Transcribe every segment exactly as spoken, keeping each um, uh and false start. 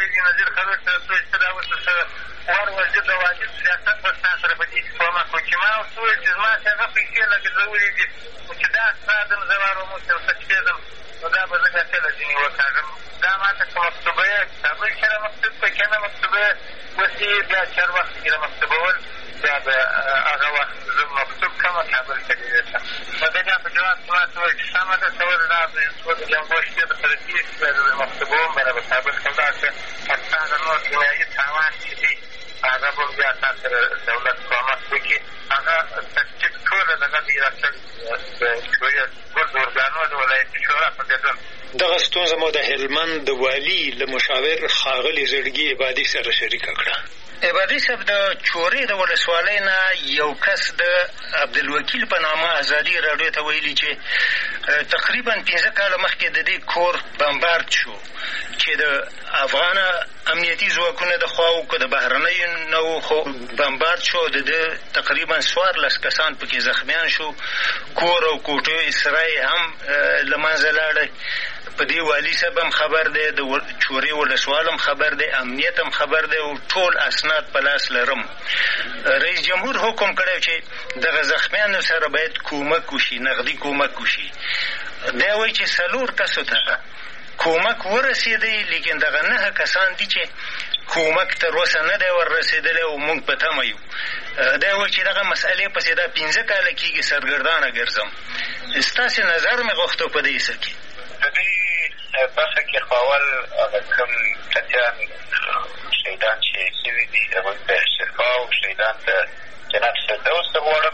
ویلي نظیر خروج ته څو چې ته دا اوس ور وزیر د واجب سیاست به ستا سره په دې کښې کومک وکړي. ما ورته وویل چې زما چې هغه پیسې لګېدلولې دي خو چې دا ستا دم زه واروموس یو څه شپېدم نو دا به زه بیا کله ځینې وکاږم. دا ما ته که مکتوبه یې کابل کښې را مکتوب کړه که نه مکتوبه یې اوس یې بیا چار وخت کښې را مکتوبول بیا به هغه وخت زه مکتوب کړم کابل ته ډېرې ته نو د بیا په جواب کښې ما ته وویل چې سمه ده ته ولې دا څو د جنګو شپې به سره تېرې شي بیا زه مکتوبوم بیا به کابل کښې داسې ستا د نور دنیایي تاوان چې دي هغه به بیا تا سره دولت کومک وکړي. هغه تصدیق ټوله دغه دې را کړي د شوریه ګل د ارګانو د ولایتي شورا په ګډون. دغه ستونزه مو د هلمند د والي له مشاور ښاغلي زړګي عبادي سره شریکه کړه. عبادي صاحب د چورې د ولسوالۍ نه یو کس د عبدالوکیل په نامه ازادي راډیو ته ویلي چې تقریبا پنځه کاله مخکې د دې کور بمبارد شو چې د افغان امنیتي ځواکونه د خواو که د بهرنیو نه و خو بمبارد شو. د ده تقریبا څوارلس کسان پکې زخمیان شو. کور او کوټې سرای هم له منځه لاړی. په دې والي صاحب هم خبر دی، د چورې ولسوال هم خبر دی، امنیت هم خبر دی او ټول اسناد په لاس لرم. رئیس جمهور حکم کړی چې دغه زخمیانو سره باید کومک وشي، نغدي کومک وشي. دی وایي چې څلور کسو ته کومک ورسېدی لیکن دغه نهه کسان دي چې کومک تر اوسه نه دی ور رسېدلی او موږ په تمه یو. دی وایي چې دغه مسئلې پسې دا پنځه کاله کېږي سرګردانه ګرځم. ستاسې نظر مې غوښته په دې څه کې. د دې برخه کې خو اول هغه کوم ټپیان شهیدان چې شوي دي هغوی ته شفا او شهیدان ته جنت فردوس ته غواړم.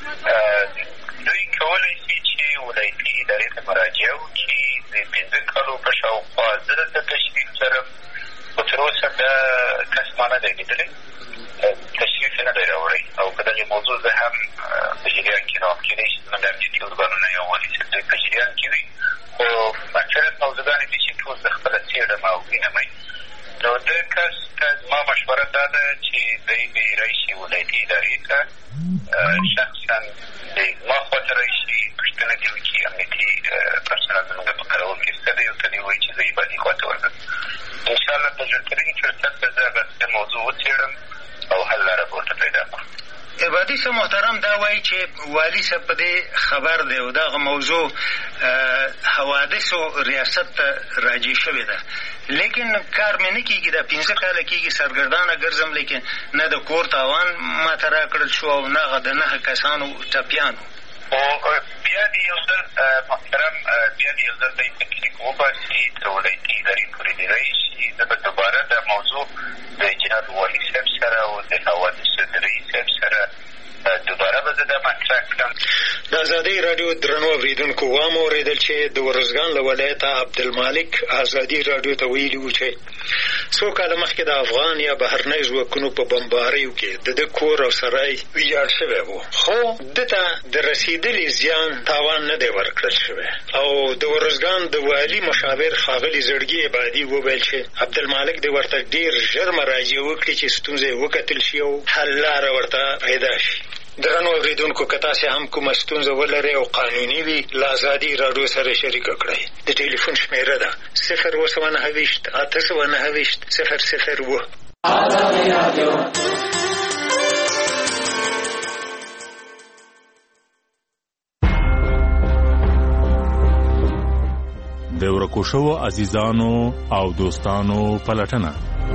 دوی کولی شي چې ولایتي ادارې ته مراجعه وکړي. د پنځه کالو په شاوخوا زه دلته تشریف لرم خو تر اوسه دا کس ما نه دی لیدلی، تشریف یې نه دی راوړی او په دغې موضوع زه هم په جریان کې نه وم. کېدای شي زموږ امنیتي ارګانونه یا والي صاحب دوی په جریان کې وي خو اکثرت موضوعګانې دي چې ټول زه خپله څېړم او وینم یې. نو د کس ته زما مشوره دا ده چې دی به راشي ولایتي ادارې ته شخصا د ما خواته راشي، پوښتنه دې وکړي امنیتي پرسنل زموږ په کارول کې شته دی او ته دې ووایي چې زه عبادي خواته ورځم. انشاءالله په ژورترین فرصت به زه هغه موضوع وڅېړم او حل لاره به ورته پیدا کړم. عبادي صاحب محترم دا وایي چې والي صاحب په دې خبر دی او دغه موضوع حوادثو ریاست ته راجع شوې ده لیکن کار مې نه کېږي. دا پنځه کاله کېږي سرګردانه ګرځم لیکن نه د کور تاوان ماته راکړل شو او نه هغه د نهه کسانو ټپیانو. خو بیا دې یو ځل محترم بیا دې یو ځل دی تکلیف وباسي تر ولایتي ادارې پورې دې راشي. زه به دوباره دا موضوع د جناب والي صاحب سره او د حوادثو د رئیس صاحب سره دوباره به زه دا مطرح کړم. د ازادۍ راډیو درنو اورېدونکو وام اورېدل چې د ورزګان له ولایته عبدالمالک ازادي راډیو ته ویلي وو چې څو کاله مخکې د افغان یا بهرنۍ ځواکونو په بمباریو کې د ده کور او سرای ویجاړ شوی و خو ده ته د رسېدلي زیان تاوان نه دی ورکړل شوی. او د ورزګان د والي مشاور ښاغلي زړګي عبادي وویل چې عبدالمالک دې ورته ډېر ژر مراجعه وکړي چې ستونزه یې وکتل شي او حل لاره ورته پیدا شي. درنو اورېدونکو که تاسې هم کومه ستونزه ولرئ او قانوني وي له ازادي راډیو سره شریکه کړئ. د ټلیفون شمېره ده صفر اوه سوه نهه ویشت اته سوه نهه ویشت صفر صفر اوه. د ورکو شوو عزیزانو او دوستانو پلټنه.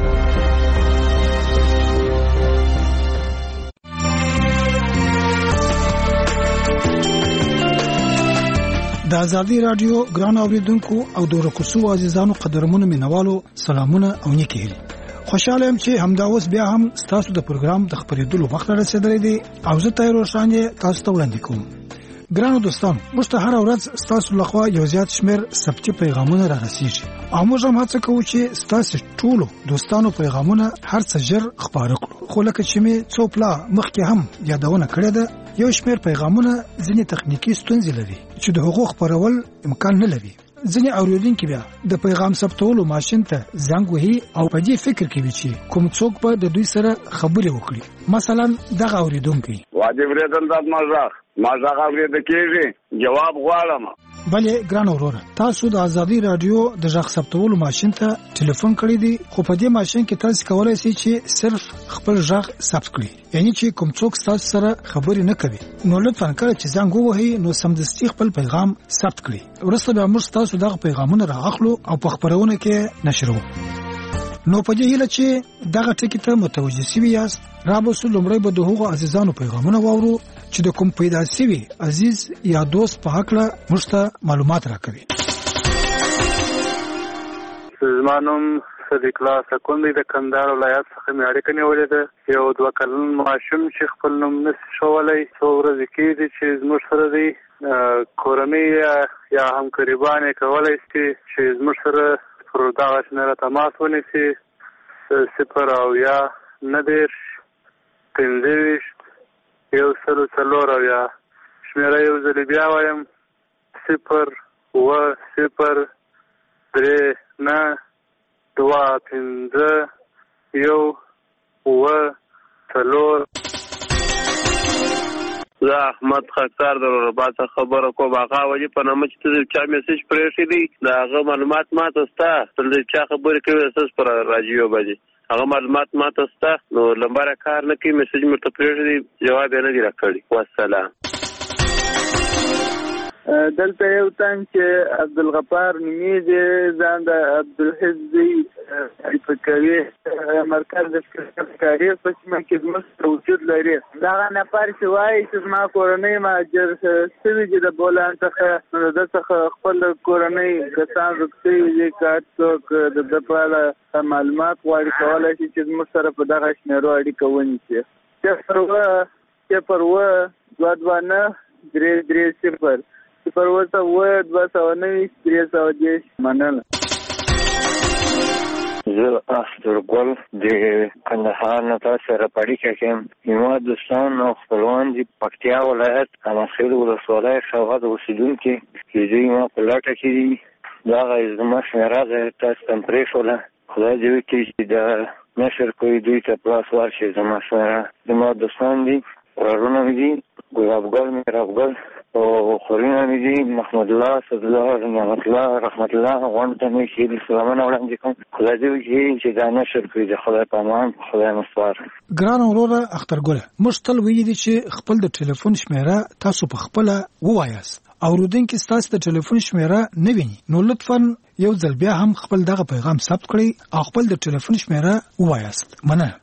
د ازادي راډیو ګران اوریدونکو او د ورکو شوو عزیزانو قدرمنو مینوالو سلامونه او نیکی هیلې. خوشاله یم چې همدا اوس بیا هم ستاسو د پروګرام د خبرېدلو وخت رسېدلی دی او زه طاهر روښان یې تاسو ته وړاندې کوم. ګرانو دوستان، موږ ته هره ورځ ستاسو لخوا یو زیات شمېر ثبتي پیغامونه را رسېږي او موږ هم هڅه کوو چې ستاسو ټولو دوستانو پیغامونه هر څه ژر خپاره کړو. خو لکه چې مې څو پلا مخکې هم یادونه کړې ده، یو شمېر پیغامونه ځینې تخنیکي ستونزې لري چې د هغو خپرول امکان نه لري. ځینې اورېدونکي بیا د پیغام ثبتولو ماشین ته زنګ وهي او په دې فکر کوي چې کوم څوک به د دوی سره خبرې وکړي. مثلا دغه اورېدونکی واجب ریدل داد مازاغ مازاغ اورېده کېږي، جواب غواړم. بلې ګران وروره تاسو د ازادي رادیو د ژغ ثبتولو ماشين ته ټلیفون کړی دی خو په دې ماشين کې تاسو کولای شئ چې صرف خپل ژغ ثبت کړئ یعنی چې کوم څوک تاسو سره خبرې نه کوي نو لطفا کله چې زنګ ووهي نو سمدستي خپل پیغام ثبت کړئ ورسته به موږ تاسو دغه پیغامونه راغلو او په خبرونه کې نشرو نو په دې هیله چې دغه ټکی ته متوجه شوي یاست را به سو لمړی به د هغو عزیزانو پیغامونه واورو چې د کوم پیدا شوي عزیز یا دوست په حق له موږ ته معلومات راکوي زمانم صدیق الله سکوندی د کندهار ولایت څخه مې اړیکه نیولې ده یو دوه کلن ماشوم چې خپل نوم نشي ښوولی څو ورځې کېږي چې زموږ سره دی کورنۍ یا همکاریبانې کولی شي چې زموږ سره پر دغه شمېره تماس ونیسي صفر او یا نهه دېرش پنځه ویشت یو سلو څلور او یا شمېره یو ځلې بیا وایم صفر اوه صفر درې نهه دوه پنځه یو اوه څلور زه احمد خاکسار د رباط خبره کوم هغه وجه په نامه چې ته چا میسج پرېښی دی د هغه معلومات ماته ستا تل چا خبرې کوي اساس پر راجیو باندې هغه معلومات ماته ستا نو لمبره کار نه کوي میسج مرته پرېښی دی جواب یې نه دی راکړی والسلام دلته یو تن چې عبدالغفار نومیږي ځان د عبدالحزبي فکري مرکز د فکري په سیمه کې زموږ وجود لري دغه نفر چې وایي چې زما کورنۍ مهاجر شوي دي د بولان څخه نو د څخه خپل کورنۍ کسان روغتي دي کار څوک د ده په اړه معلومات غواړي کولی شي چې زموږ سره په دغه شمېرو اړیکه ونیسي صفر اوه صفر اوه دوه دوه نهه درې درې صفر صفر اوه اوه دوه سوه نوي درې سوه دېرش مننه زه اخترګل د کندهار نه تاسو سره اړیکه کوم زما دوستان او خپلوان دي پکتیا ولایت امخیل ولسوالۍ شوغه د اوسېدونکي چې دوی ما په لټه کې دي دغه زما شمېره تاسو ته پرېښوله خدای دې وکړي چې د نشر کوي دوی ته په لاس ورشي زما شمېره زما دوستان دي ورارونه مې دي ګلابګل مې رافګل او خورینه مې دي محمد الله صد الله نعمت الله رحمت الله غونډ ته مې ښې سلامونه وړاندې کوم خدای دې وکړي چې دا نشر کړي د خدای په امان خدای مستوار ګران وروره اخترګله موږ تل ویلي دي چې خپل د ټلیفون شمېره تاسو په خپله ووایاست اورېدونکي ستاسو د ټلیفون شمېره نه ویني نو لطفا یو ځل بیا هم خپل دغه پیغام ثبت کړئ او خپل د ټلیفون شمېره ووایاست مننه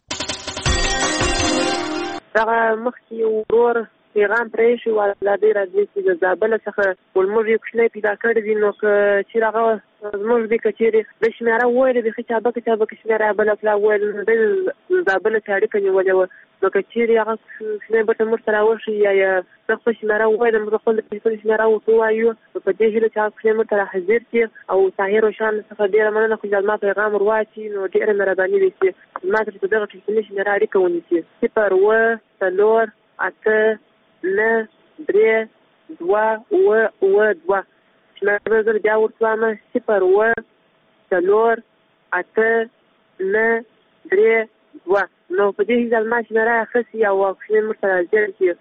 دغه مخکې ورور پیغام پرېښی و لا ډېر راځي چې د زابل څخه ولموږ یو کوچنی پیدا کړی دی نو که چېرې هغه زموږ دی که چېرې د شمېره وویلې بیخي چابکه چابکه شمېره بله پلا وویل نو دی د زابل څخه اړیکه نیولې وه نو که چېرې هغه کوچنی بټه موږ ته راوښي یا زه خپل شمېره وویلم موږ خپل د ټلیفون شمېره ورته ووایو نو په دې هیله چې هغه کوچنی موږ ته راحاضر شي او طاهر روشان څخه ډېره مننه خو زما پیغام ور واچي نو ډېره مهرباني دی چې زما سره په دغه ټلیفوني شمېره اړیکه ونیسي صفر اوه څلور اته نه درې دوه اوه اوه دوه شمېره زه بیا ورته وایم صفر اوه څلور اته نه درې دوه نو په دې هیله زما شمېره اخیستې او کوچنی موږ ته راځي شي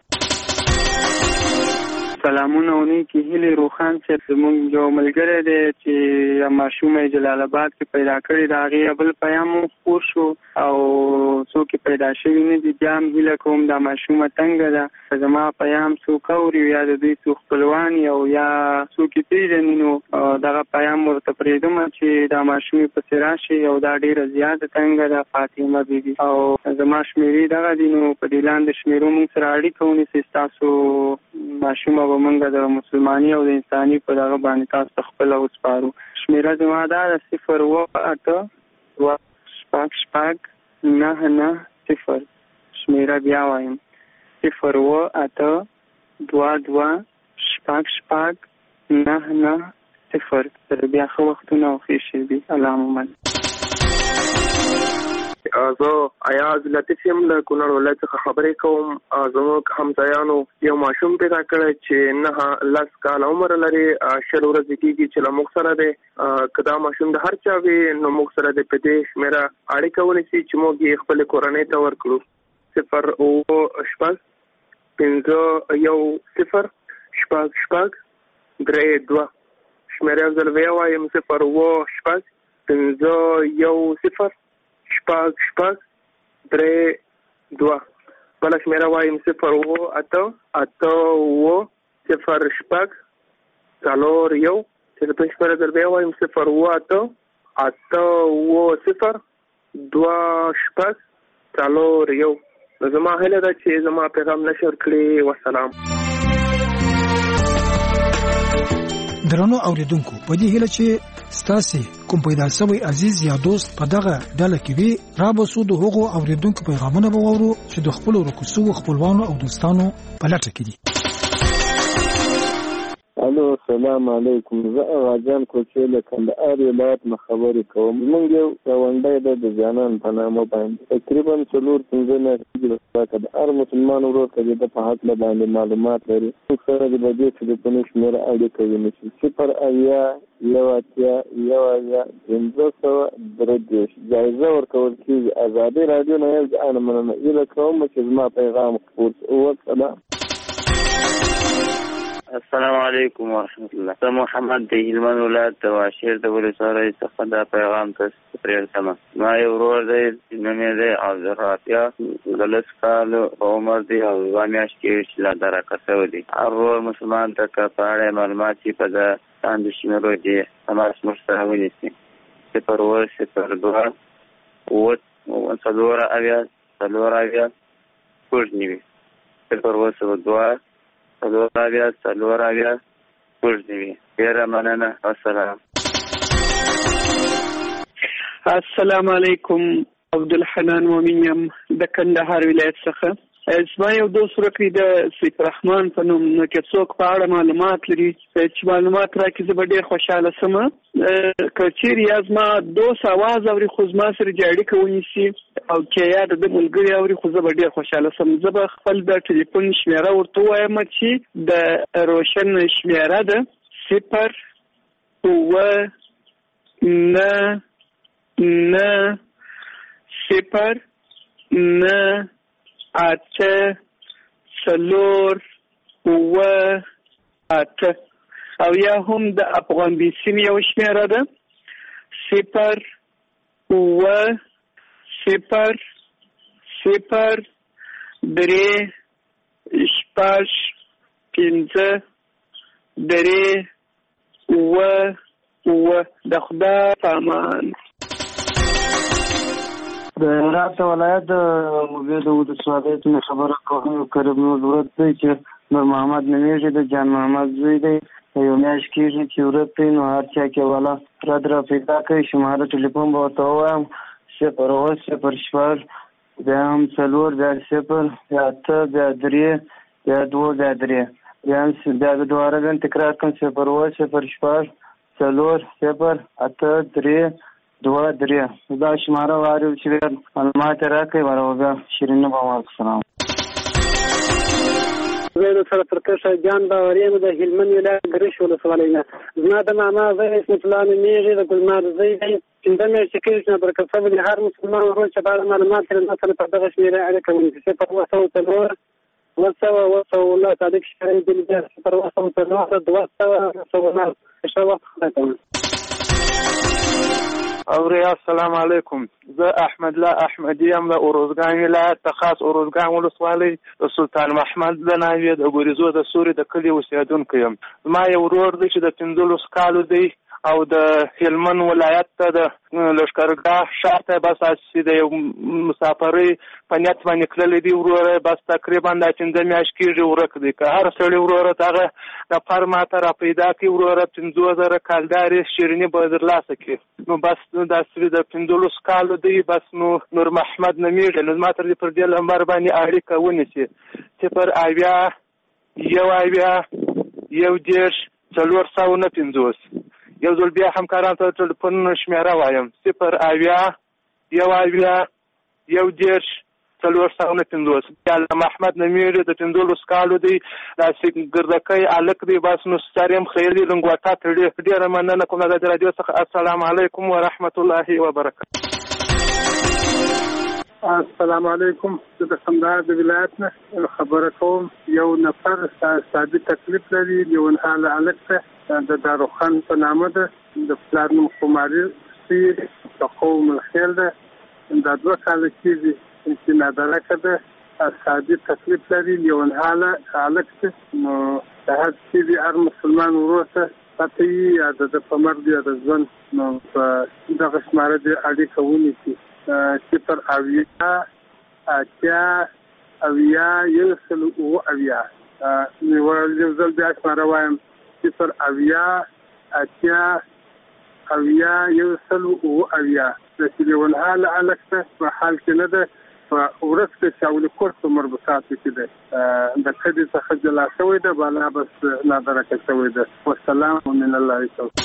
سلامونه او نیکې هیلې روښان صاحب زموږ یو ملګری دی چې ماشوم یې جلال آباد کې پیدا کړی د هغې بل پیام مو خپور شو او څوک یې پیدا شوي نه دي بیا هم هیله کوم دا ماشومه تنګه ده که زما پیام څوک اوري یا د دوی څوک خپلوان او یا څوک یې پېژني نو دغه پیام ورته پرېږدم چې دا ماشوم یې پسې راشي او دا ډېره زیاته تنګه ده فاطمه بیبي او زما شمېرې دغه دي نو په دې لاندې شمېرو موږ سره اړیکه ونیسئ ستاسو ماشومه به موږ د مسلماني او د انساني په دغه باندې تاسو ته خپله وسپارو شمېره زما دا ده صفر اوه اته دوه شپږ شپږ نهه نهه صفر شمېره بیا وایم صفر اوه اته دوه دوه شپږ شپږ نهه نهه صفر سره بیا ښه وختونه او ښې شېبې الله مومن زه ایاز لطیف یم له کونړ ولایت څخه خبرې کوم زموږ همځایانو یو ماشوم پیدا کړی چې نهه لس کاله عمر لري شل ورځې کېږي چې له موږ سره دی که دا ماشوم د هر چا وي نو موږ سره د په دې شمېره اړیکه ونیسي چې موږ یې خپلې کورنۍ ته ورکړو صفر اوه شپږ پنځه یو صفر شپږ شپږ درې دوه. شمېره یو ځل بیا وایم صفر اووه شپږ پنځه یو صفر شپږ شپږ درې دوه. بله شمېره وایم صفر اووه اته اته اووه صفر شپږ څلور یو. تلیفون شمېره ځل بیا وایم صفر اووه اته اته اووه صفر دوه شپږ څلور یو. نو زما هیله ده چې زما پیغام نشر کړي. وسلام. درنو اوریدونکو، په دې هیله چې ستاسو کوم پیدا شوی عزیز یا دوست په دغه ډله کې وي، را به سود هغو اوریدونکو پیغامونه به وورو چې د خپل ورکوسو خپلوانو او دوستانو په لټه کې دي. الو السلام علیکم. زه اغاجان کوچې له کندهار ولایت نه خبرې کوم. موږ یو ګاونډی ده د جانان په نامه باندې تقریبا څلور پنځه میاشتې وروسته د هر مسلمان ورور ته د په هکله باندې معلومات لري. موږ سره د دې ټلیفوني شمېره اړیکه ونیسي. صفر اویا یو اتیا یو اویا پنځه سوه درې دېرش. جایزه ورکول کېږي. ازادي راډیو نه یم زه مننه هیله کوم چې زما پیغام خپور شي. وسلام. السلام علیکم ورحمت الله. زه محمد د هلمند ولایت د واشیر د ولسوالۍ څخه دا پیغام تاسو پرېږدم. ما یو ورور دی چې نوم یې دی عبدالرافع. د لس کالو عمر دی او یوه میاشت کېږي چې لا درکه شوی دی. هر ورور مسلمان ته که په اړه معلومات چې په د لاندې شمېرو دي تماس موږ سره ونیسي. صفر اووه صفر دوه اووه څلور اویا څلور اویا شپږ نوي. صفر اووه صفر دوه څلور اویا څلور اویا شپږ نوي. ډېره مننه. السلام. السلام علیکم. عبدالحنان مومن یم د کندهار ولایت څخه. زما یو دوست ورکړي د سیف رحمان په نوم. نو که څوک په اړه معلومات لري چې معلومات راکړي زه به ډېر خوشحاله شم. که چیرې یا زما دوست اواز اوري خو زما سره چې اړیکه ونیسي او که یا د ده ملګري اوري خو زه به ډېر خوشحاله شم. زه به خپل د ټلیفون شمېره ورته ووایم چې د روشن شمېره ده صفر اووه نه نه صفر نه اته څلور اووه اته. او یا هم د افغان بیسیم یو شمېره ده صفر اووه صفر صفر درې شپږ پنځه درې اووه اووه. د خدای په امان. د هرات ولایت د موبیل د ولسوالۍ څخه خبره کوم. کریم نور ضرورت دی چې نور محمد نومیږي د جان محمد زوی دی. یو میاشت کېږي چې ورت دی. نو هر چا کې والا رد را پیدا کوي. شماره ټلیفون به ورته ووایم صفر اووه صفر شپږ بیا هم څلور بیا صفر بیا اته بیا درې بیا دوه بیا درې بیا بیا د دوباره بیا تکرار کوم صفر اووه صفر شپږ څلور صفر اته درې دوه درې. دا شماره واورئ چې معلومات یې راکړئ. ورو بیا شیرینه به وعلیکم السلام. زه د سره ترکشه جان باوري یم د هلمند ولایت ګرش ولسوالۍ نه. زما د ماما زوی اسمت الله نومېږي. د ګلمار زوی دی. پنځه میاشتې کېږي چې نابرکت شوی دی. هر مسلمان ورور چې په اړه معلومات لري ما سره په دغه شمېره اړیکه ونیسي. صفر اووه سوه څلور اووه سوه اووه سوه الله صادق شکرۍ دلي بیا صفر اووه سوه څلور دوه سوه اووه سوه نهه. ښه وخت خدای ته. اوریا السلام علیکم. زه احمد الله احمدی یم د اروزګان ولایت د خاص اروزګان ولسوالۍ د سلطان محمد د ناوې د ګوریزو د سوري د کلي اوسېدونکی یم. زما یو ورور دی چې د پنځلس کالو دی او د هلمند ولایت ته د لښکرګاه ښار ته بس چې د یو مسافرۍ په نیت باندې تللی دی. وروره بس تقریبا دا پنځه میاشت کېږي ورک دی. که هر سړي وروره ته هغه نفر ما ته را پیدا کړي وروره پنځوس زره کالدارې شیریني به درلاسه کړي. نو بس داسې د پنځلس کالو دی. بس نو نور محمد نومېږي. نو زما تر دې پر دې لمبر باندې اړیکه ونیسي. صفر اویا یو اویا یو دېرش څلور سوه نه پنځوس. یو ځل بیا همکارانو ته ټلیفون شمېره وایم صفر اویا یو اویا یو دېرش څلور سوه نه پنځوس. بیا محمد نومېږي د پنځلس کالو دی. داسې ګردکی هلک دی. بس نو سر یم خیر دی. لنګوټه تړي. ډېره مننه کوم د راډیو څخه. السلام علیکم ورحمت الله وبرکاته. السلام علیکم. زه د کندهار د ولایت نه خبره کوم. یو نفر سادي تکلیف لري، یو حال هلک ته د داروخان په نامه ده، د پلار نوم خماري سیر د قوم الخیل ده. دا دوه کاله کېږي چې نادرکه ده، سادي تکلیف لري، یو حال هلک ته. نو د هر کېږي هر مسلمان ورور ته پته وي یا د په مرګ یا د ژوند، نو په دغه شماره د اړیکه ونیسي. صفر اویا اتیا اویا یو سل اوه اویا. یو ځل بیا شماره وایم، صفر اویا اتیا اویا یو سل اوه اویا. د لیونحال هلک ته په حال کې نه ده، په ورځ کې چاولي کور په مربوطاتو کې ده، د کډې څخه جلا شوی ده، بالا بس نادرکه شوی ده. والسلام من الله توفیق.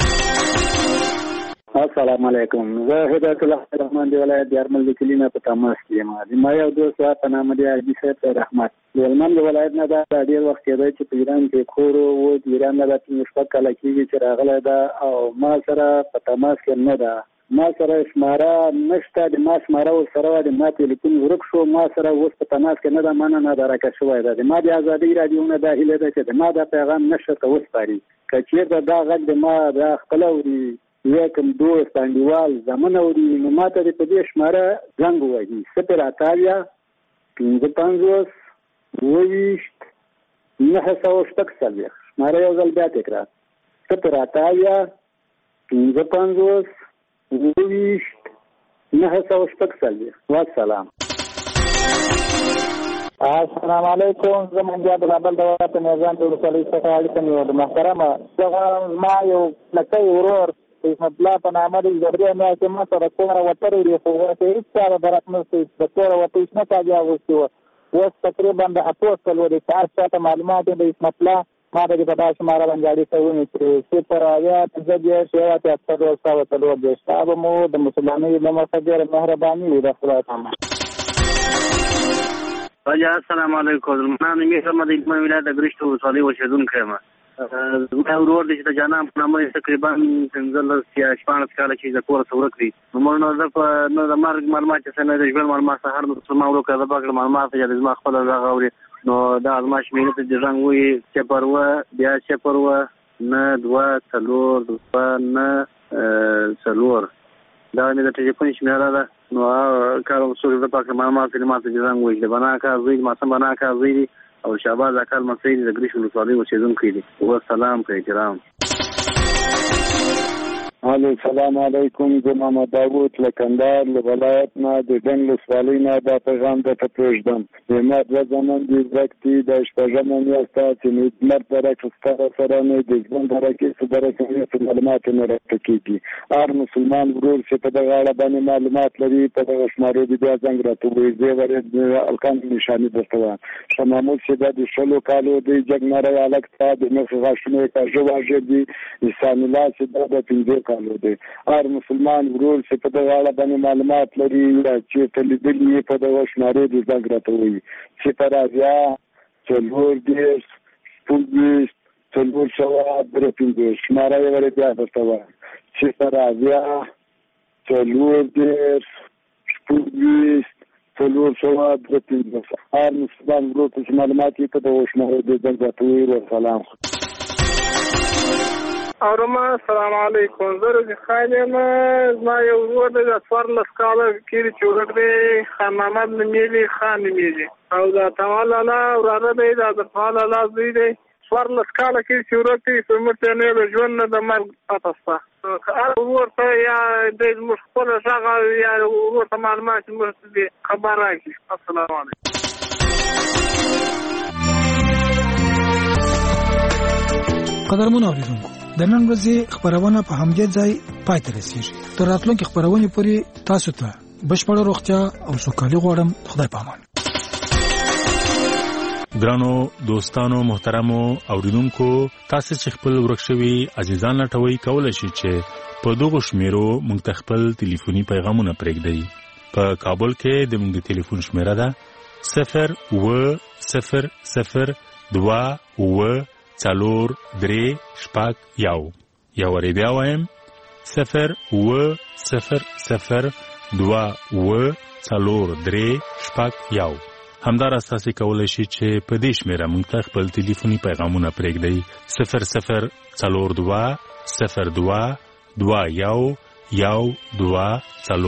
السلام علیکم. زه هدایت الله رحمان دی ولایت دیارمل د کلینا په تماس کې یم. ما یو دوست په نام دی حاجي صاحب رحمت ولمن د ولایت نه دا ډیر وخت کېدای چې په ایران کې کور وو، د ایران نه د مشفق کله کېږي چې راغلی ده او ما سره په تماس کې نه ده. ما سره شماره نشته، د ما شماره ورسره وه، د ما تلیفون ورک شو. ما سره اوس په تماس کې نه ده، ما نه نادرکه شوی ده. د ما د ازادۍ راډیو نه دا هیله ده چې د ما دا پیغام نشر ته وسپاري. که چېرته دا غږ د ما دا خپله اوري یا کوم دوست انډیوال زمون اوري، نو ما ته په دې شماره زنګ ووهي. صفر اتیا پنځه پنځوس اووه ویشت نهه سوه شپږ څلوېښت. شماره یو ځل بیا تکرار، صفر اتیا پنځه پنځوس اووه ویشت نهه سوه شپږ څلوېښت. والسلام. السلام علیکم. زه منجا د کابل د ولایت میزان د ولسوالۍ څخه اړیکه نیولم. محترمه، زه ما یو لکی ورور اسمت الله په نامه دی، د درې میاشتې ما سره کومه وترې دي، خو ورته هېڅ چا د درک نه شي د کوره وتې شنه کاږي اغوستې وه. اوس تقریبا د اتو څلور چې هر چا ته معلومات د اسمت الله ما ته په دا شماره باندې اړیکه ونیسي. صفر اویا پنځه دېرش یو اتیا څلور سوه څلور دېرش. دا به مو د مسلمانۍ له مخه ډېره مهرباني وي د خدای تعالی. السلام علیکم. زما نوم یې محمد اکمل ولایت د ګرشت ولسوالۍ اوسېدونکی یم. زما ورور دی چې د جانان په نامه تقریبا پنځلس یا شپاړس کاله چې د کوره څخه ورک دی. نو موږ نو زه په نه د مرګ معلومات چې څه نه د ژوند معلومات څه هر مسلمان ورور که زه پاکړه معلومات یا د زما خپله غږ اوري، نو دا زما شمېرې ته د رنګ وایي صفر اوه بیا صفر اوه نه دوه څلور دوه نه څلور. دا مې د ټلیفون شمېره ده. نو کار څوک زه پاکړه معلومات یې ما ته د رنګ وایي. د بنا کار زوی ماسم بنا کار زوی دی او شعباز اکل مسعود د ګریش ولسوالۍ اوسېدونکی دی. والسلام که احترام. الو السلام علیکم. زه محمد داود له کندهار له ولایت نه د ډنګ ولسوالۍ نه دا پیغام درته پرېږدم. زما دوه زامن دي زرک دي، د شپږمه میاشت ده چې مې لمر درک ښکاره سره مې د ژوند درکې څه درکوي څه معلومات یې نه راته کېږي. هر مسلمان ورور چې په دغه اړه باندې معلومات لري په دغه شمارو دې بیا زنګ راته ووایي. زه ورې الکان نشانې درته وایم. شاه محمود چې دا د شلو کالو دی جګنری هلک ته د مخ غاښونه یې کاږه واږه دي. عیسان الله چې دا د پنځه کالو دی. هر مسلمان ورور چې په دغه اړه باندې معلومات لري یا چېرته لیدلي یې په دغه شمارو دې زنګ راته ووایي. صفر اویا څلور دېرش شپږ ویشت څلور سوه درې پنځوس. شماره یې ورې بیا درته وایم، صفر اویا څلور دېرش شپږ ویشت څلور سوه درې پنځوس. هر مسلمان ورور ته چې معلومات یې په دغه شمارو دې زنګ راته ووایي. والسلام. اورما السلام علیکم. زه رضی خان یم. زما یو ورور دی د څوارلس کاله کېږي چې ورک دی، خان محمد نومېږي، خان نومېږي او د تمال الله وراره دی، د عبدالفعال الله زوی دی. څوارلس کاله کېږي چې ورک دی، زموږ ته نه د ژوند نه د مرګ پته شته. هر ورور ته یا دی زموږ خپله غږ یا ورور ته معلومات زموږ ته خبر راکړي. السلام علیکم. قدرمن اوریدونکو، د نن ورځې خبرونه په همدې ځای پای ته رسیږي. تر راتلونکي خبرونه پورې تاسو ته بشپړه روغتیا او سوکالي غواړم. خدای پامان. ګرانو دوستانو محترمو اوریدونکو، تاسو چې خپل ورکشوي عزیزان لټوي کولای شئ چې په دغه شمیرو مونږ ته خپل ټلیفوني پیغامونه پرېږدئ. په کابل کې د مونږ د ټلیفون شمیره ده صفر اوه صفر صفر دوه اوه څلور درې شپږ یو. یو وری بیا وایم صفر اوه صفر صفر دوه اوه څلور درې شپږ یو. همداراز تاسې کولی شئ چې په دې شمېره موږ ته خپل ټلیفوني پیغامونه پرېږدئ. صفر صفر څلور دوه صفر دوه دوه یو یو دوه څلور